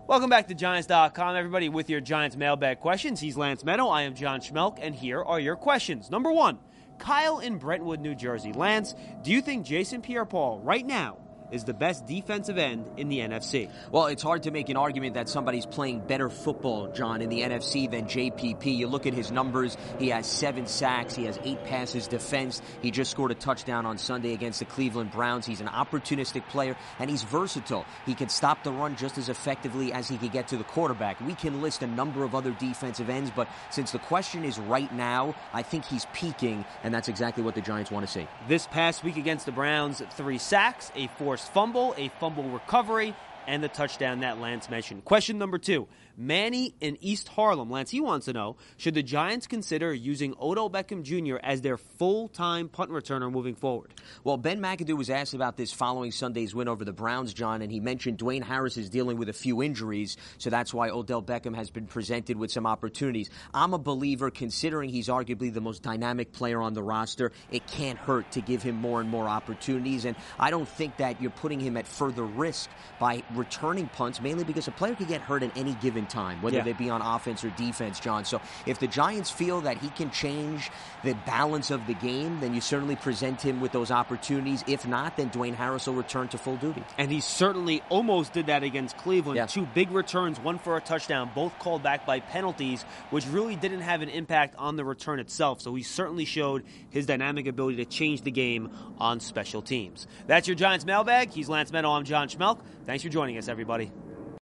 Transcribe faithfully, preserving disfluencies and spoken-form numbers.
Welcome back to Giants dot com, everybody, with your Giants mailbag questions. He's Lance Meadow. I am John Schmelk, and here are your questions. Number one, Kyle in Brentwood, New Jersey. Lance, do you think Jason Pierre-Paul, right now, is the best defensive end in the N F C? Well, it's hard to make an argument that somebody's playing better football, John, in the N F C than J P P. You look at his numbers, he has seven sacks, he has eight passes defensed. He just scored a touchdown on Sunday against the Cleveland Browns. He's an opportunistic player, and he's versatile. He can stop the run just as effectively as he can get to the quarterback. We can list a number of other defensive ends, but since the question is right now, I think he's peaking, and that's exactly what the Giants want to see. This past week against the Browns, three sacks, a forced fumble, a fumble recovery, and the touchdown that Lance mentioned. Question number two. Manny in East Harlem. Lance, he wants to know, should the Giants consider using Odell Beckham Junior as their full-time punt returner moving forward? Well, Ben McAdoo was asked about this following Sunday's win over the Browns, John, and he mentioned Dwayne Harris is dealing with a few injuries, so that's why Odell Beckham has been presented with some opportunities. I'm a believer, considering he's arguably the most dynamic player on the roster, it can't hurt to give him more and more opportunities, and I don't think that you're putting him at further risk by returning punts, mainly because a player could get hurt at any given time, whether yeah. they be on offense or defense, John. So if the Giants feel that he can change the balance of the game, then you certainly present him with those opportunities. If not, then Dwayne Harris will return to full duty. And he certainly almost did that against Cleveland. Yeah. Two big returns, one for a touchdown, both called back by penalties, which really didn't have an impact on the return itself. So he certainly showed his dynamic ability to change the game on special teams. That's your Giants mailbag. He's Lance Meadow. I'm John Schmelk. Thanks for joining us, everybody.